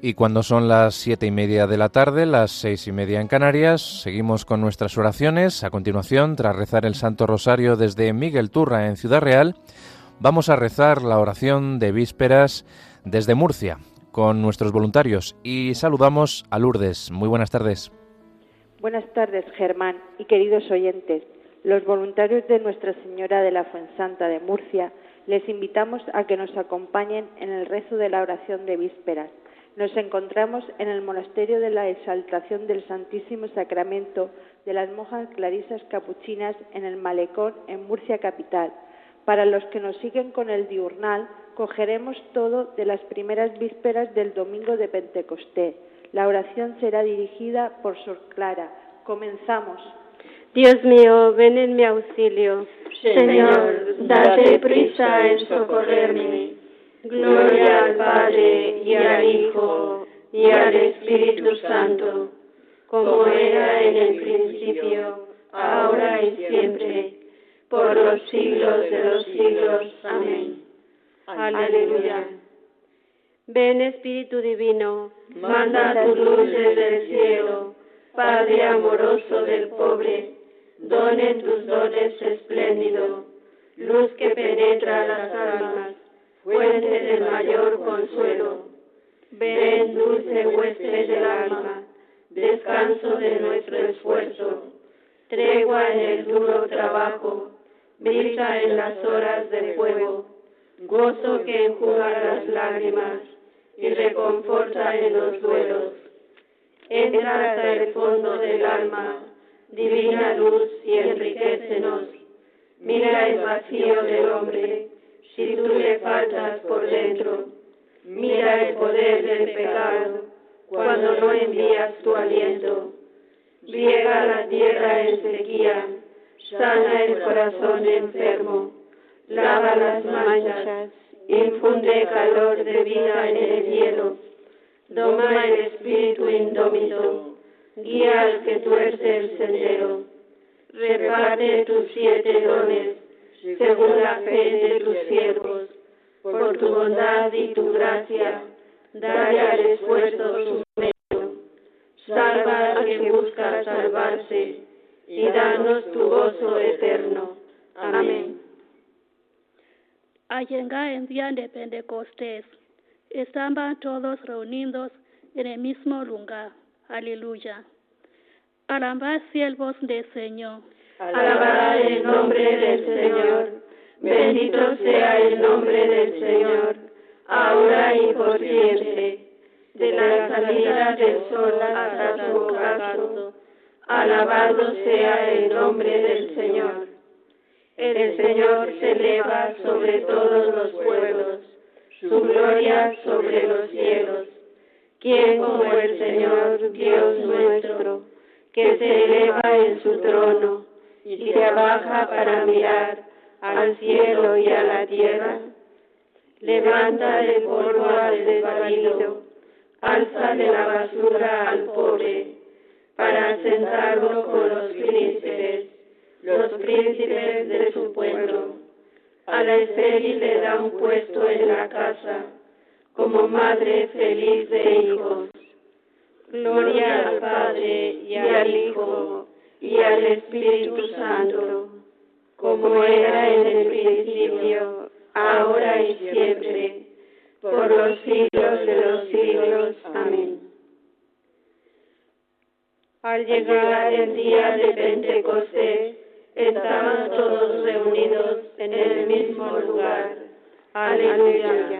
Y cuando son las 7:30 de la tarde, las 6:30 en Canarias, seguimos con nuestras oraciones. A continuación, tras rezar el Santo Rosario desde Miguel Turra en Ciudad Real, vamos a rezar la oración de vísperas desde Murcia con nuestros voluntarios y saludamos a Lourdes. Muy buenas tardes. Buenas tardes, Germán y queridos oyentes. Los voluntarios de Nuestra Señora de la Fuensanta de Murcia les invitamos a que nos acompañen en el rezo de la oración de vísperas. Nos encontramos en el Monasterio de la Exaltación del Santísimo Sacramento de las Monjas Clarisas Capuchinas en el Malecón, en Murcia capital. Para los que nos siguen con el diurnal, cogeremos todo de las primeras vísperas del domingo de Pentecostés. La oración será dirigida por Sor Clara. Comenzamos. Dios mío, ven en mi auxilio. Señor, date prisa en socorrerme. Gloria al Padre, y al Hijo, y al Espíritu Santo, como era en el principio, ahora y siempre, por los siglos de los siglos. Amén. Aleluya. Ven, Espíritu Divino, manda tu luz desde el cielo, Padre amoroso del pobre, don en tus dones espléndido, luz que penetra las almas, fuente del mayor consuelo. Ven, dulce huésped del alma, descanso de nuestro esfuerzo, tregua en el duro trabajo, brisa en las horas de fuego, gozo que enjuga las lágrimas y reconforta en los duelos. Entra hasta el fondo del alma, divina luz, y enriquécenos. Mira el vacío del hombre, si tú le faltas por dentro. Mira el poder del pecado, cuando no envías tu aliento. Riega la tierra en sequía, sana el corazón enfermo, lava las manchas, infunde calor de vida en el hielo. Doma el espíritu indómito, guía al que tuerce el sendero. Reparte tus 7 dones, según la fe de tus siervos. Por tu bondad y tu gracia, dale al esfuerzo su medio. Salva al que busca salvarse, y danos tu gozo eterno. Amén. Al llegar el día de Pentecostés, estaban todos reunidos en el mismo lugar. Aleluya. Alabad, siervos del Señor. Alabad el nombre del Señor. Bendito sea el nombre del Señor, ahora y por siempre. De la salida del sol hasta su ocaso, alabado sea el nombre del Señor. El Señor se eleva sobre todos los pueblos, su gloria sobre los cielos. ¿Quién como el Señor, Dios nuestro, que se eleva en su trono y se abaja para mirar al cielo y a la tierra? Levanta del polvo al desvalido, alza de la basura al pobre, para sentarlo con los príncipes de su pueblo. A la estéril le da un puesto en la casa, como madre feliz de hijos. Gloria al Padre, y al Hijo, y al Espíritu Santo, como era en el principio, ahora y siempre, por los siglos de los siglos. Amén. Al llegar el día de Pentecostés, estaban todos reunidos en el mismo lugar. Aleluya.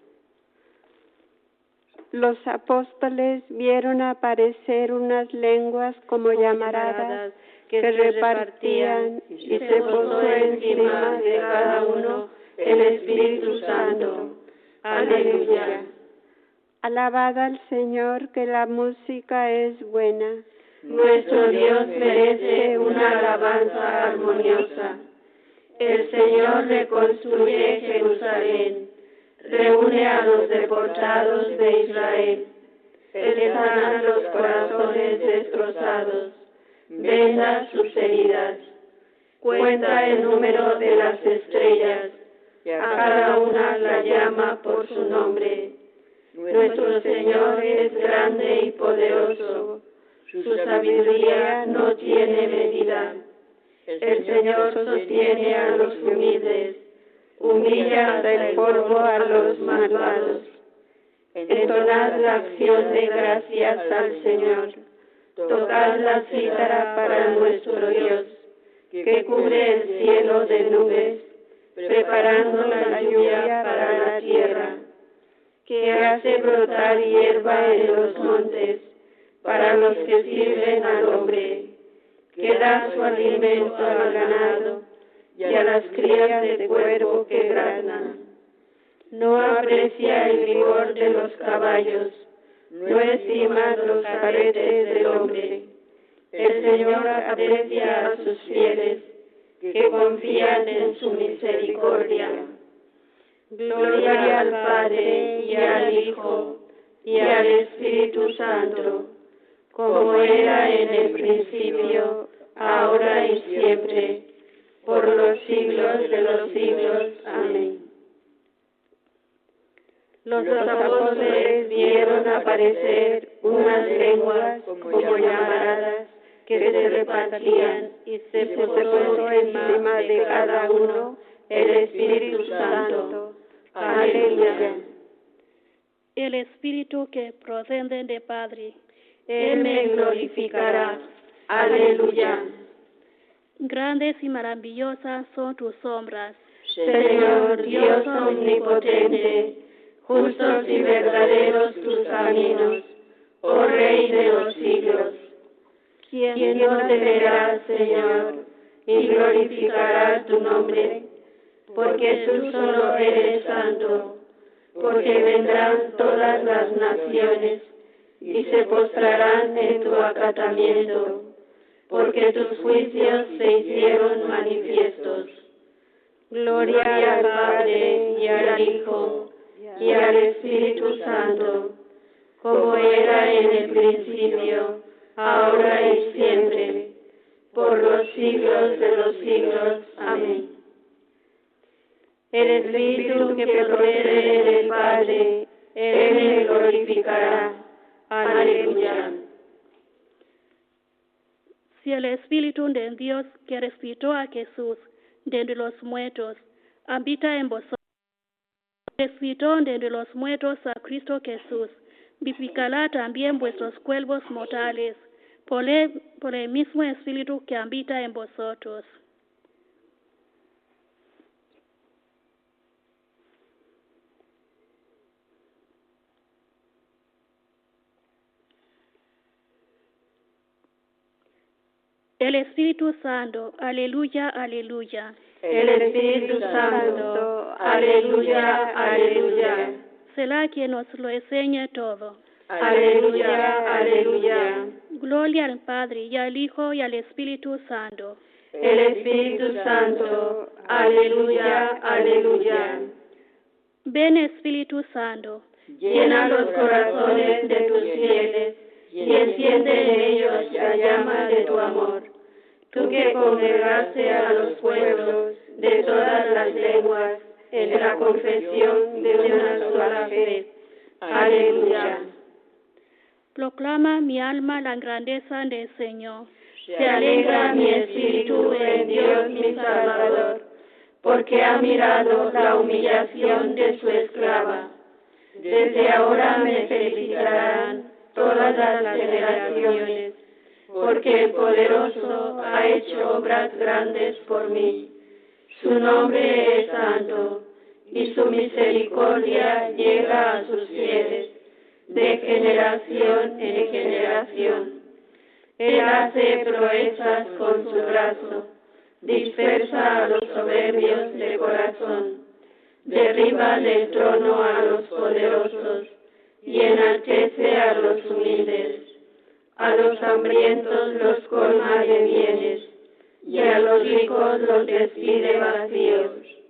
Los apóstoles vieron aparecer unas lenguas como llamaradas que repartían, y se posó encima de cada uno el Espíritu Santo. Aleluya. Alabad al Señor, que la música es buena. Nuestro Dios merece una alabanza armoniosa. El Señor reconstruye Jerusalén, reúne a los deportados de Israel. Él sana los corazones destrozados, venda sus heridas. Cuenta el número de las estrellas, a cada una la llama por su nombre. Nuestro Señor es grande y poderoso, su sabiduría no tiene medida. El Señor sostiene a los humildes, humilla hasta el polvo a los malvados. Entonad la acción de gracias al Señor, tocad la cítara para nuestro Dios, que cubre el cielo de nubes, preparando la lluvia para la tierra, que hace brotar hierba en los montes, para los que sirven al hombre, que da su alimento al ganado y a las crías de cuervo que graznan. No aprecia el vigor de los caballos, no estima los aretes del hombre. El Señor aprecia a sus fieles, que confían en su misericordia. Gloria al Padre, y al Hijo, y al Espíritu Santo, como era en el principio, ahora y siempre, por los siglos de los siglos. Amén. Los apóstoles vieron aparecer unas lenguas como llamaradas que se repartían, y se posó encima de cada uno el Espíritu Santo. Aleluya. El Espíritu que procede de Padre, Él me glorificará. Aleluya. Grandes y maravillosas son tus obras, Señor Dios omnipotente, justos y verdaderos tus caminos, oh Rey de los siglos. ¿Quién no temerá, Señor, y glorificará tu nombre? Porque tú solo eres santo, porque vendrán todas las naciones y se postrarán en tu acatamiento, porque tus juicios se hicieron manifiestos. Gloria al Padre, y al Hijo, y al Espíritu Santo, como era en el principio, ahora y siempre, por los siglos de los siglos. Amén. El Espíritu que procede del Padre, Él me glorificará. Aleluya. Si el Espíritu de Dios que resucitó a Jesús de entre los muertos habita en vosotros, resucitó de entre los muertos a Cristo Jesús, vivificará también vuestros cuerpos mortales por el mismo Espíritu que habita en vosotros. El Espíritu Santo, aleluya, aleluya. El Espíritu Santo, aleluya, aleluya. Será quien nos lo enseñe todo. Aleluya, aleluya. Gloria al Padre, y al Hijo, y al Espíritu Santo. El Espíritu Santo, aleluya, aleluya. Ven, Espíritu Santo, llena los corazones de tus fieles y enciende en ellos la llama de tu amor. Tú que congregaste a los pueblos de todas las lenguas en la confesión de una sola fe. Aleluya. Proclama mi alma la grandeza del Señor. Se alegra mi espíritu en Dios mi Salvador, porque ha mirado la humillación de su esclava. Desde ahora me felicitarán todas las generaciones, porque el poderoso ha hecho obras grandes por mí. Su nombre es santo, y su misericordia llega a sus fieles, de generación en generación. Él hace proezas con su brazo, dispersa a los soberbios de corazón, derriba del trono a los poderosos y enaltece a los humildes. A los hambrientos los colma de bienes, y a los ricos los despide vacíos.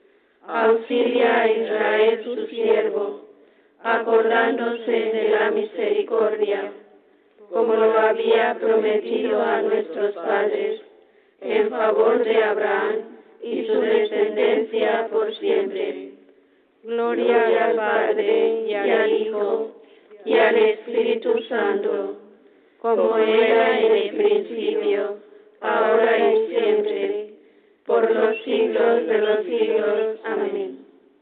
Auxilia a Israel su siervo, acordándose de la misericordia, como lo había prometido a nuestros padres, en favor de Abraham y su descendencia por siempre. Gloria al Padre, y al Hijo, y al Espíritu Santo, como era en el principio, ahora y siempre, por los siglos de los siglos. Amén.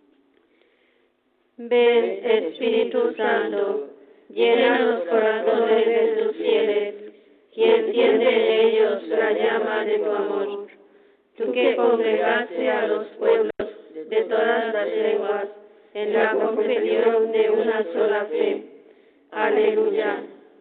Ven, Espíritu Santo, llena los corazones de tus fieles, y enciende en ellos la llama de tu amor. Tú que congregaste a los pueblos de todas las lenguas en la confesión de una sola fe. Aleluya.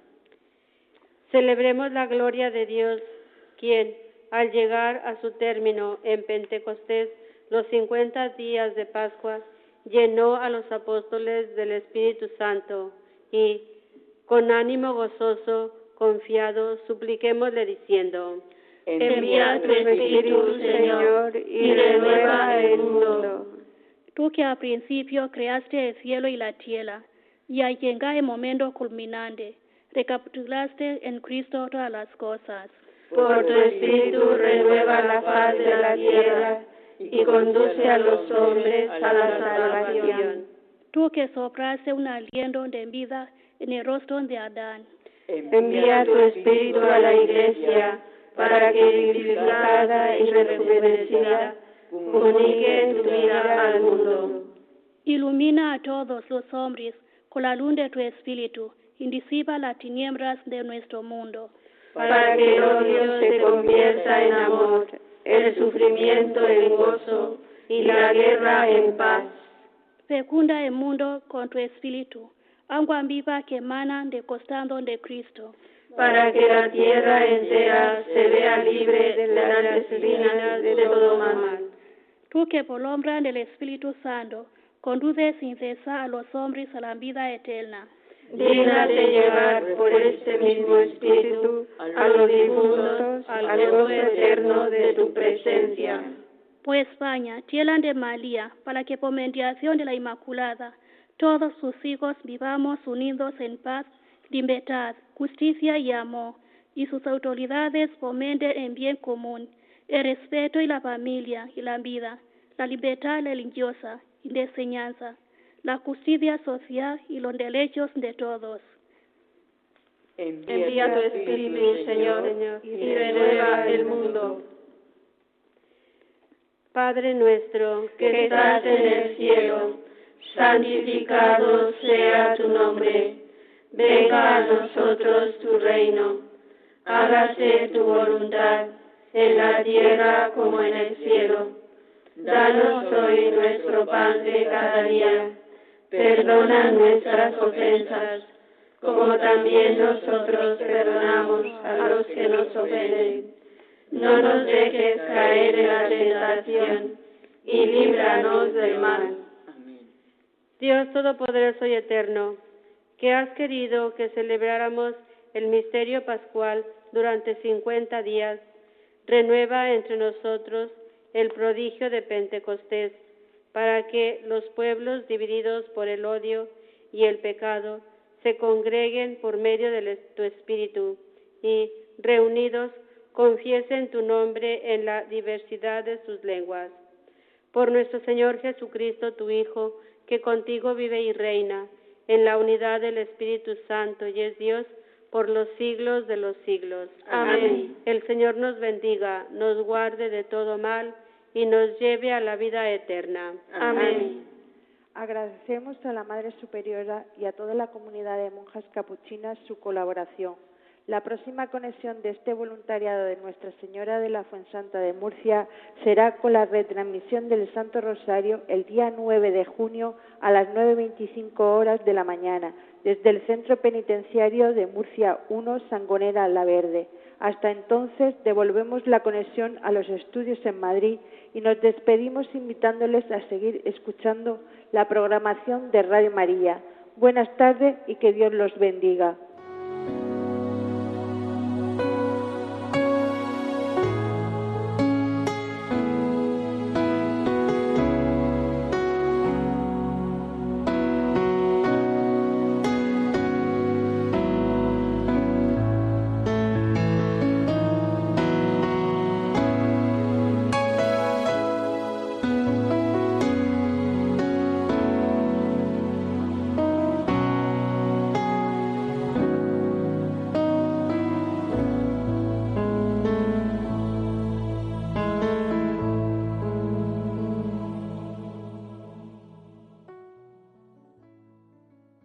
Celebremos la gloria de Dios, quien, al llegar a su término en Pentecostés, los 50 días de Pascua, llenó a los apóstoles del Espíritu Santo y, con ánimo gozoso, confiado, supliquémosle diciendo: Envía tu Espíritu, Señor, y renueva el mundo. Tú que al principio creaste el cielo y la tierra, y al llegar el momento culminante, recapitulaste en Cristo todas las cosas. Por tu Espíritu renueva la faz de la tierra y conduce a los hombres a la salvación. Tú que soplaste un aliento de vida en el rostro de Adán. Envía tu Espíritu a la Iglesia para que, vivificada y rejuvenecida, comunique tu vida al mundo. Ilumina a todos los hombres con la luz de tu Espíritu y disipa las tinieblas de nuestro mundo. Para que el odio se convierta en amor, el sufrimiento en gozo y la guerra en paz. Fecunda el mundo con tu Espíritu, agua viva que emana del costado de Cristo. Para que la tierra entera se vea libre de las espinas de todo mal. Tú que por obra del Espíritu Santo conduces sin cesar a los hombres a la vida eterna. Dígnate llevar por este mismo Espíritu a los difuntos al gozo eterno de tu presencia. Por España, tierra de María, para que por mediación de la Inmaculada, todos sus hijos vivamos unidos en paz, libertad, justicia y amor, y sus autoridades fomenten en bien común el respeto y la familia y la vida, la libertad religiosa y de enseñanza, la justicia social y los derechos de todos. Envía tu Espíritu, Señor, y renueva el mundo. Padre nuestro, que estás en el cielo, santificado sea tu nombre. Venga a nosotros tu reino. Hágase tu voluntad, en la tierra como en el cielo. Danos hoy nuestro pan de cada día. Perdona nuestras ofensas, como también nosotros perdonamos a los que nos ofenden. No nos dejes caer en la tentación, y líbranos del mal. Dios Todopoderoso y Eterno, que has querido que celebráramos el misterio pascual durante 50 días, renueva entre nosotros el prodigio de Pentecostés, para que los pueblos divididos por el odio y el pecado se congreguen por medio de tu Espíritu y, reunidos, confiesen tu nombre en la diversidad de sus lenguas. Por nuestro Señor Jesucristo, tu Hijo, que contigo vive y reina, en la unidad del Espíritu Santo, y es Dios por los siglos de los siglos. Amén. El Señor nos bendiga, nos guarde de todo mal, y nos lleve a la vida eterna. Amén. Agradecemos a la Madre Superiora y a toda la comunidad de monjas capuchinas su colaboración. La próxima conexión de este voluntariado de Nuestra Señora de la Fuensanta de Murcia será con la retransmisión del Santo Rosario el día 9 de junio a las 9:25 horas de la mañana, desde el Centro Penitenciario de Murcia 1, Sangonera La Verde. Hasta entonces, devolvemos la conexión a los estudios en Madrid y nos despedimos invitándoles a seguir escuchando la programación de Radio María. Buenas tardes y que Dios los bendiga.